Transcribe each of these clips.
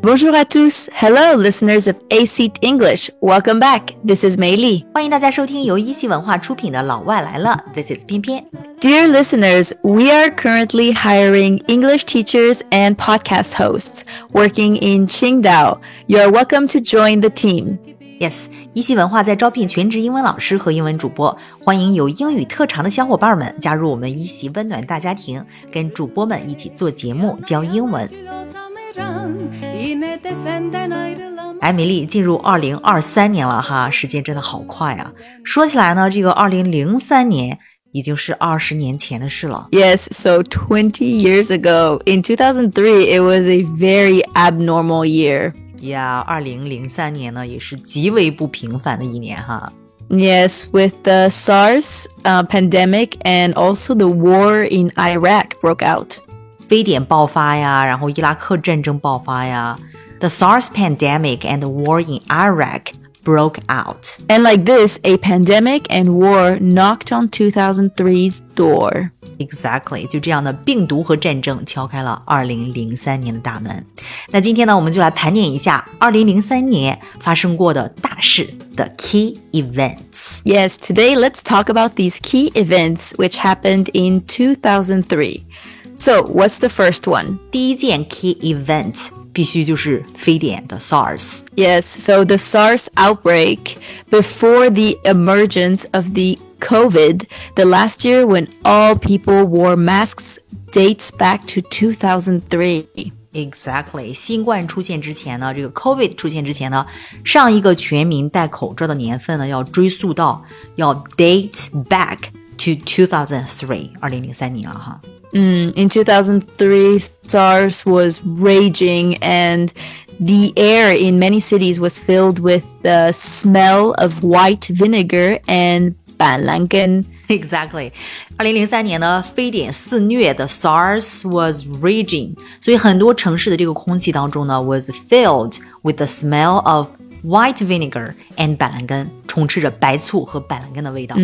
Bonjour à tous. Hello, listeners of A-Seat English. Welcome back. This is Mei Li. 欢迎大家收听由一席文化出品的老外来了 This is 偏偏 Dear listeners, we are currently hiring English teachers and podcast hosts working in Qingdao. You're welcome to join the team. Yes, 一席文化在招聘全职英文老师和英文主播，欢迎有英语特长的小伙伴们加入我们一席温暖大家庭，跟主播们一起做节目教英文。艾米丽，进入2023年了哈，时间真的好快啊！说起来呢，这个2003年已经是20年前的事了。 Yes, so 20 years ago, in 2003, it was a very abnormal year. Yeah, 2003年呢也是极为不平凡的一年哈。 Yes, with the SARS pandemic and also the war in Iraq broke out. 非典爆发呀，然后伊拉克战争爆发呀。The SARS pandemic and the war in Iraq broke out. And like this, a pandemic and war knocked on 2003's door. Exactly, 就这样的病毒和战争敲开了2003年的大门。那今天呢，我们就来盘点一下2003年发生过的大事的 key events. Yes, today let's talk about these key events which happened in 2003. So, what's the first one? 第一件 key event 必须就是非典的 SARS. Yes, so the SARS outbreak before the emergence of the COVID, the last year when all people wore masks dates back to 2003. Exactly. 新冠出现之前呢，这个 COVID 出现之前呢，上一个全民戴口罩的年份呢，要追溯到要 date back to 2003 2003年了哈。 In 2003, SARS was raging and the air in many cities was filled with the smell of white vinegar and 板蓝根 Exactly. 2003年呢，非典肆虐的 SARS was raging， 所以很多城市的这个空气当中呢 was filled with the smell of white vinegar and 板蓝根，充斥着白醋和板蓝根的味道。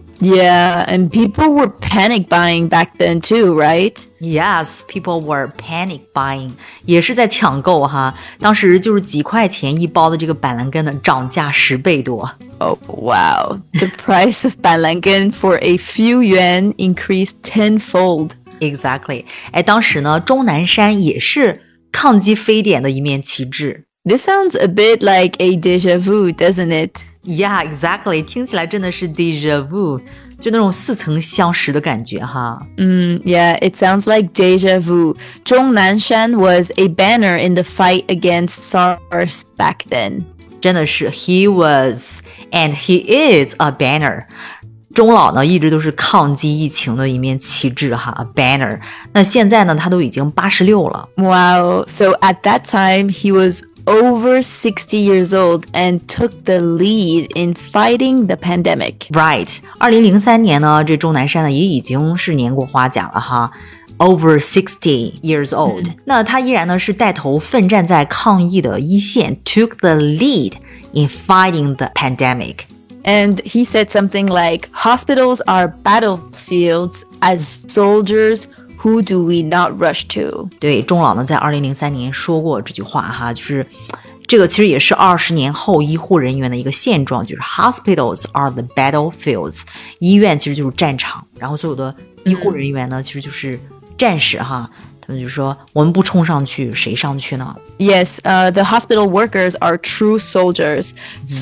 Yeah, and people were panic buying back then too, right? Yes, people were panic buying， 也是在抢购哈。当时就是几块钱一包的这个板蓝根呢，涨价10倍多。 Oh, wow. The price of 板蓝根 for a few yuan increased tenfold. Exactly. 哎，当时呢，钟南山也是抗击非典的一面旗帜。 This sounds a bit like a déjà vu, doesn't it? Yeah, exactly. 听起来真的是 déjà vu， 就那种似曾相识的感觉哈。 Yeah, it sounds like déjà vu. 钟南山 was a banner in the fight against SARS back then. 真的是 he was and he is a banner. 钟老呢一直都是抗击疫情的一面旗帜哈 ，a banner。那现在呢，他都已经86了。 Wow. So at that time, he was over 60 years old and took the lead in fighting the pandemic. Right. 2003年呢，这钟南山呢也已经是年过花甲了哈。Over 60 years old. 那他依然呢是带头奋战在抗疫的一线 took the lead in fighting the pandemic. And he said something like, hospitals are battlefields. As soldiers, who do we not rush to? 对，钟老呢在2003年说过这句话哈，就是这个其实也是20年后医护人员的一个现状，就是 hospitals are the battlefields. 医院其实就是战场，然后所有的医护人员呢其实就是战士哈，他们就说我们不冲上去，谁上去呢？ Yes, the hospital workers are true soldiers.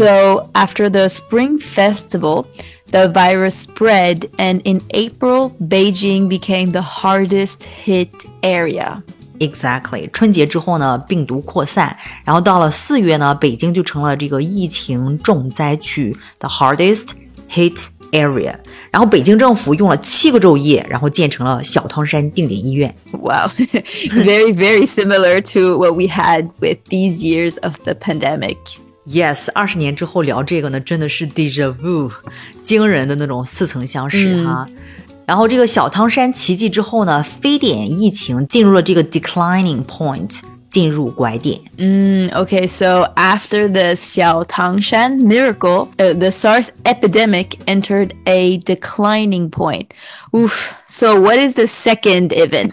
So after the Spring Festival, the virus spread, and in April, Beijing became the hardest hit area. Exactly. 春节之后呢，病毒扩散，然后到了4月呢，北京就成了这个疫情重灾区 ，the hardest hit area。然后北京政府用了7个昼夜，然后建成了小汤山定点医院。 Wow, very, very similar to what we had with these years of the pandemic. Yes, 20年之后聊这个呢，真的是 déjà vu， 惊人的那种似曾相识哈。然后这个小汤山奇迹之后呢，非典疫情进入了这个 declining point， 进入拐点。 Okay, so after the Xiaotangshan miracle, the SARS epidemic entered a declining point. Oof. So what is the second event?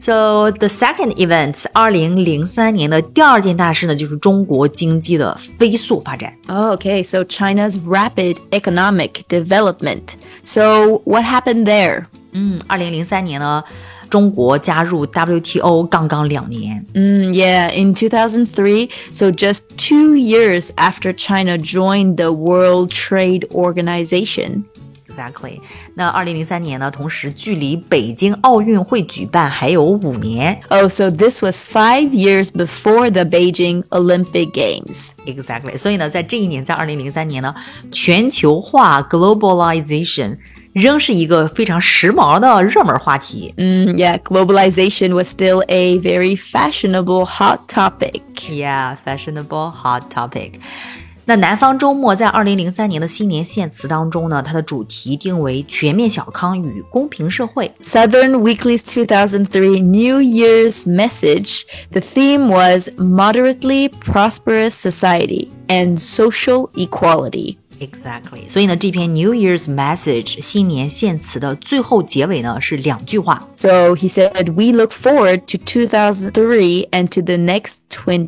So the second event, 2003年的第二件大事呢，就是中国经济的飞速发展。 Oh, okay, so China's rapid economic development. So what happened there? 2003年呢，中国加入 WTO 刚刚2年。 Yeah, in 2003, so just 2 years after China joined the World Trade Organization. Exactly. 那2003年呢，同时距离北京奥运会举办还有5年。 Oh, so this was 5 years before the Beijing Olympic Games. Exactly. 所以呢，在这一年，在2003年呢，全球化 globalization 仍是一个非常时髦的热门话题。 Yeah, globalization was still a very fashionable hot topic. Yeah, fashionable hot topic. 那南方周末在2003年的新年献词当中呢，它的主题定为全面小康与公平社会。 Southern Weekly's 2003 New Year's message, the theme was moderately prosperous society and social equality.Exactly. 所以呢，这篇 New Year's Message 新年献词的最后结尾呢是2句话。 So he said, we look forward to 2003 and to the next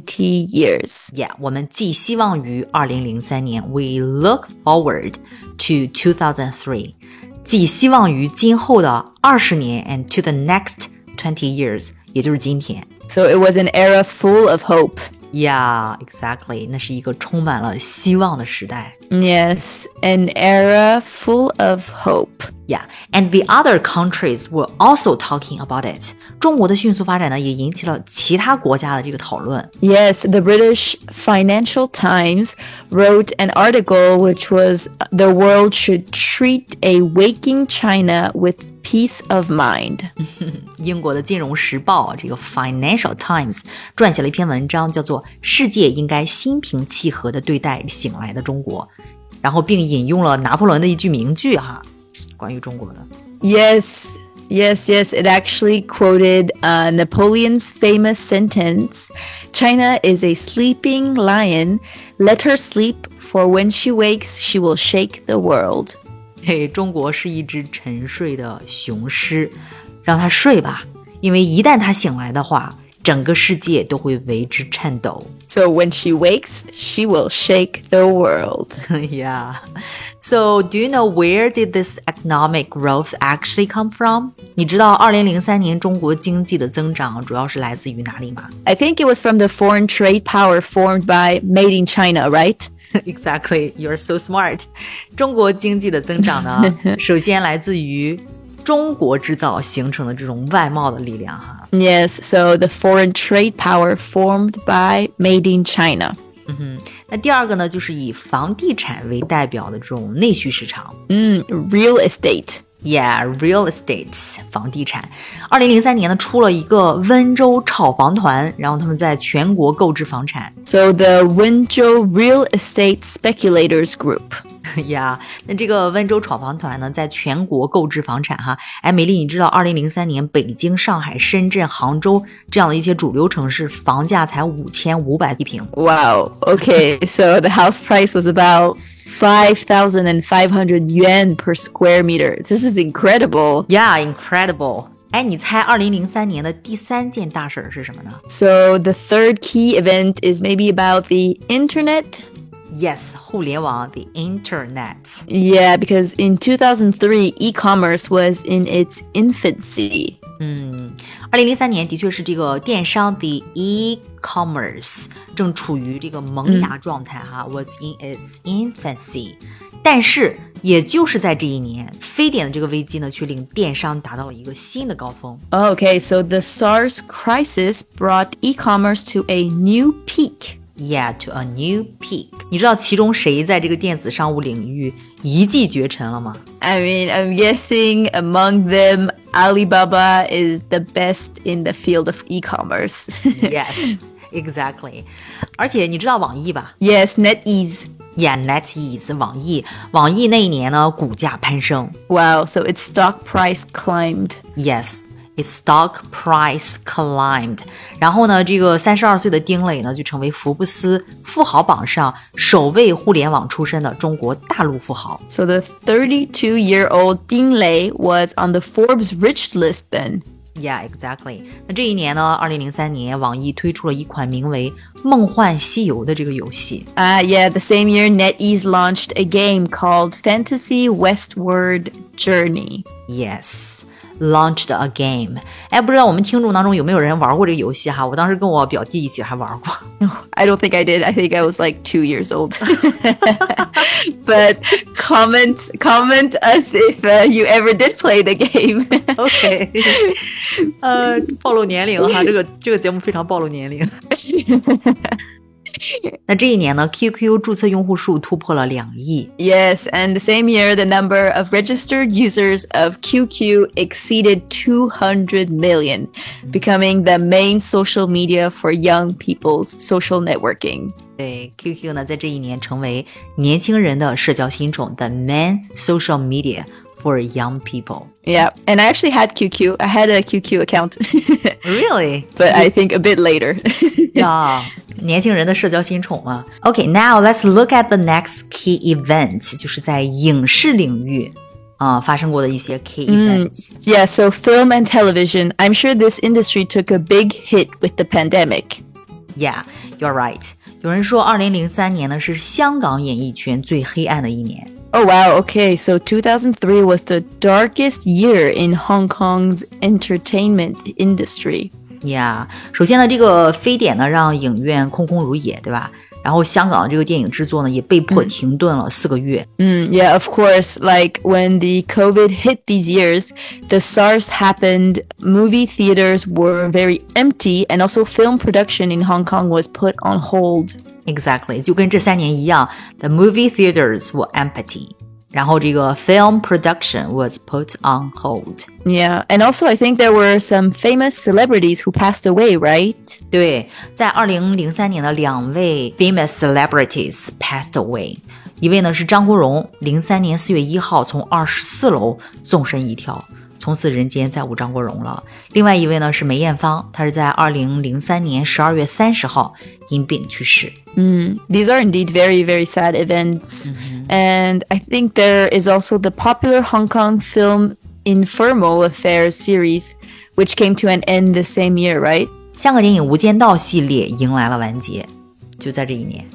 20 years. Yeah, 我们寄希望于2003年。We look forward to 2003. 寄希望于今后的20年 and to the next 20 years, 也就是今天。 So it was an era full of hope.Yeah, exactly. 那是一个充满了希望的时代。 Yes, an era full of hope. Yeah, and the other countries were also talking about it. 中国的迅速发展呢，也引起了其他国家的这个讨论。 Yes, the British Financial Times wrote an article which was the world should treat a waking China with peace of mind. 英国的金融时报这个 Financial Times 撰写了一篇文章，叫做《世界应该心平气和地对待醒来的中国》，然后并引用了拿破仑的一句名句哈，关于中国的。 Yes, it actually quoted Napoleon's famous sentence, China is a sleeping lion, let her sleep, for when she wakes, she will shake the world. 嘿，中国是一只沉睡的雄狮，让它睡吧，因为一旦它醒来的话，整个世界都会为之颤抖。 So when she wakes, she will shake the world. Yeah. So do you know where did this economic growth actually come from? 你知道2003年中国经济的增长主要是来自于哪里吗？ I think it was from the foreign trade power formed by Made in China, right?Exactly, you're so smart. 中国经济的增长呢，首先来自于中国制造形成的这种外贸的力量哈。 Yes, so the foreign trade power formed by Made in China. 那第二个呢，就是以房地产为代表的这种内需市场。 Real estate.Yeah, real estate 房地产。2003年呢，出了一个温州炒房团，然后他们在全国购置房产。 So the Wenzhou Real Estate Speculators Group. Yeah, 那这个温州炒房团呢，在全国购置房产哈。哎，美丽，你知道2003年北京、上海、深圳、杭州这样的一些主流城市，房价才5500一平。 Wow. Okay, so the house price was about 5,500 yuan per square meter. This is incredible. Yeah, incredible. 哎，你猜2003年的第3件大事是什么呢？ So the third key event is maybe about the internet.Yes, 互联网 the internet. Yeah, because in 2003, e-commerce was in its infancy. 2003年的确是这个电商 the e-commerce 正处于这个萌芽状态哈，was in its infancy. 但是也就是在这一年，非典的这个危机呢，却令电商达到了一个新的高峰。 Okay, so the SARS crisis brought e-commerce to a new peak.Yeah, to a new peak. 你知道其中谁在这个电子商务领域一骑绝尘了吗？ I mean, I'm guessing among them, Alibaba is the best in the field of e-commerce. Yes, exactly. 而且你知道网易吧？ Yes, NetEase.Yeah, NetEase 网易那一年呢，股价攀升。 Wow, so its stock price climbed. Yes.Its stock price climbed. 然后呢，这个32岁的丁磊呢，就成为福布斯富豪榜上首位互联网出身的中国大陆富豪。 So the 32-year-old Ding Lei was on the Forbes rich list then. Yeah, exactly. 那这一年呢，2003年，网易推出了一款名为《梦幻西游》的这个游戏。 Yeah, the same year, NetEase launched a game called Fantasy Westward Journey. Yes, launched a game. 哎，不知道我们听众当中有没有人玩过这个游戏哈？我当时跟我表弟一起还玩过。 No, I don't think I did. I think I was like 2 years old. But comment us if you ever did play the game. OK， 暴露年龄哈，这个节目非常暴露年龄。那这一年呢 ，QQ 注册用户数突破了2亿。 Yes, and the same year, the number of registered users of QQ exceeded 200 million, becoming the main social media for young people's social networking. 对 ，QQ 呢，在这一年成为年轻人的社交新宠 ，the main social media for young people. Yeah, and I actually had QQ. I had a QQ account. Really? But I think a bit later. Yeah. 年轻人的社交新宠嘛。Okay, now let's look at the next key event， 就是在影视领域发生过的一些 key events. Yeah, so film and television. I'm sure this industry took a big hit with the pandemic. Yeah, you're right. 有人说2003年呢是香港演艺圈最黑暗的一年。 Oh, wow. Okay, so 2003 was the darkest year in Hong Kong's entertainment industry. Yeah， 首先呢，这个非典呢让影院空空如也，对吧？然后香港这个电影制作呢也被迫停顿了4个月。 Yeah, of course. Like when the COVID hit these years, the SARS happened, movie theaters were very empty, and also film production in Hong Kong was put on hold. Exactly， 就跟这3年一样 ，the movie theaters were empty。然后这个 film production was put on hold. Yeah, and also I think there were some famous celebrities who passed away, right? 对，在2003年的2位 famous celebrities passed away. 一位呢是张国荣，03年4月1号从24楼纵身一跳，从此人间再无张国荣了。另外一位呢是梅艳芳，她是在2003年12月30号因病去世。 These are indeed very, very sad events. And I think there is also the popular Hong Kong film Infernal Affairs series, which came to an end the same year, right? 香港电影《无间道》系列迎来了完结，就在这一年。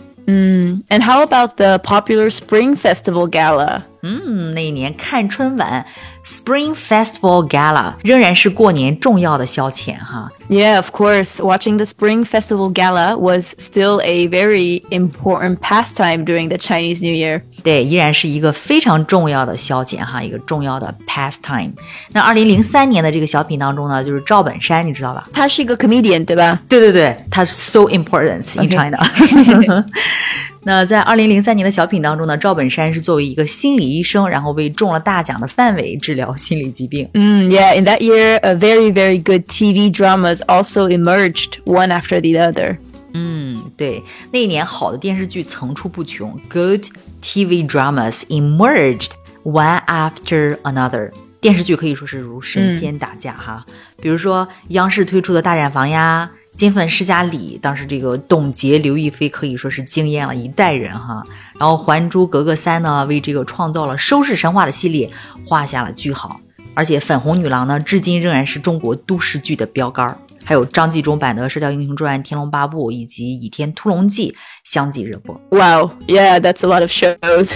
And how about the popular Spring Festival Gala? 那一年看春晚 Spring Festival Gala 仍然是过年重要的消遣哈。 Yeah, of course. Watching the Spring Festival Gala was still a very important pastime during the Chinese New Year. 对，依然是一个非常重要的消遣哈，一个重要的 pastime。那2003年的这个小品当中呢，就是赵本山，你知道吧？ 他是一个 comedian, 对吧？ 对对对，他 so important in China. 那在2003年的小品当中呢，赵本山是作为一个心理医生，然后为中了大奖的范伟治疗心理疾病。 Yeah, in that year, a very, very good TV dramas also emerged, one after the other. 对，那一年好的电视剧层出不穷 ，Good TV dramas emerged one after another. 电视剧可以说是如神仙打架哈，比如说央视推出的大染坊呀。金粉世家里，当时这个董洁、刘亦菲可以说是惊艳了一代人哈。然后《还珠格格3》呢，为这个创造了收视神话的系列画下了句号。而且粉红女郎呢，至今仍然是中国都市剧的标杆。还有张纪中版的《射雕英雄传》、《天龙八部》以及《倚天屠龙记》相继热播。 Wow, yeah, that's a lot of shows.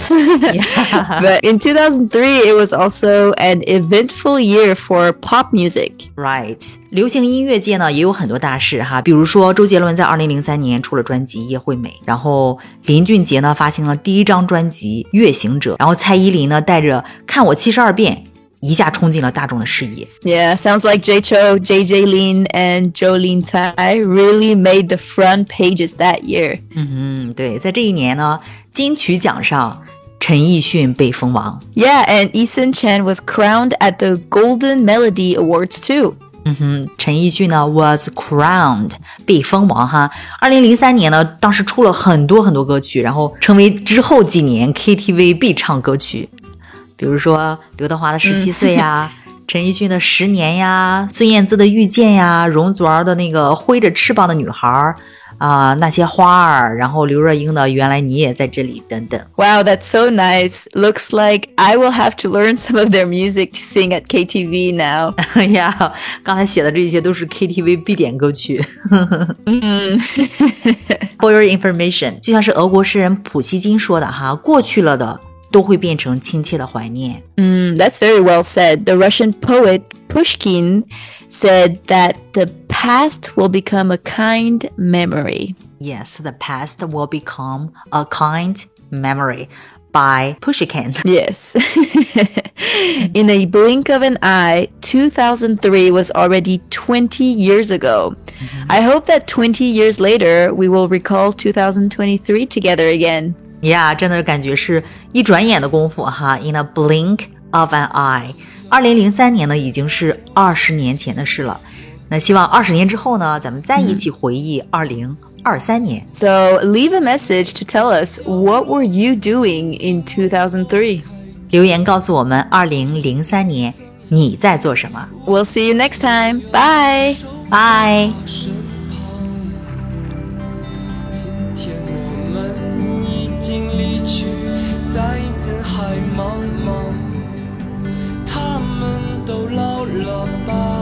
But in 2003, it was also an eventful year for pop music. Right. 流行音乐界呢也有很多大事哈，比如说周杰伦在2003年出了专辑《叶惠美》，然后林俊杰呢发行了第1张专辑《月行者》，然后蔡依林呢带着《看我72遍》一下冲进了大众的视野。 Yeah, sounds like Jay Chou, JJ Lin, and Jolin Tsai really made the front pages that year. 对，在这一年呢，金曲奖上陈奕迅被封王。 Yeah, and Eason Chan was crowned at the Golden Melody Awards too. 陈奕迅呢 was crowned 被封王哈。2003年呢，当时出了很多很多歌曲，然后成为之后几年 KTV 必唱歌曲。比如说刘德华的17岁呀，陈奕迅的10年呀，孙燕姿的遇见呀，容祖儿的那个挥着翅膀的女孩， 那些花儿，然后刘若英的原来你也在这里等等。 Wow, that's so nice. Looks like I will have to learn some of their music to sing at KTV now. 呀，刚才写的这些都是 KTV 必点歌曲。For your information， 就像是俄国诗人普希金说的哈，过去了的都会变成亲切的怀念。 That's very well said. The Russian poet Pushkin said that the past will become a kind memory. Yes, the past will become a kind memory by Pushkin. Yes. In a blink of an eye, 2003 was already 20 years ago. I hope that 20 years later, we will recall 2023 together again. Yeah, 真的感觉是一转眼的功夫哈 In a blink of an eye. 2003年呢，已经是20年前的事了。那希望20年之后呢，咱们再一起回忆2023年。 So leave a message to tell us what were you doing in 2003? 留言告诉我们2003年你在做什么。 We'll see you next time. Bye. Bye. 今天我们已经离去，在人海茫茫，他们都老了吧。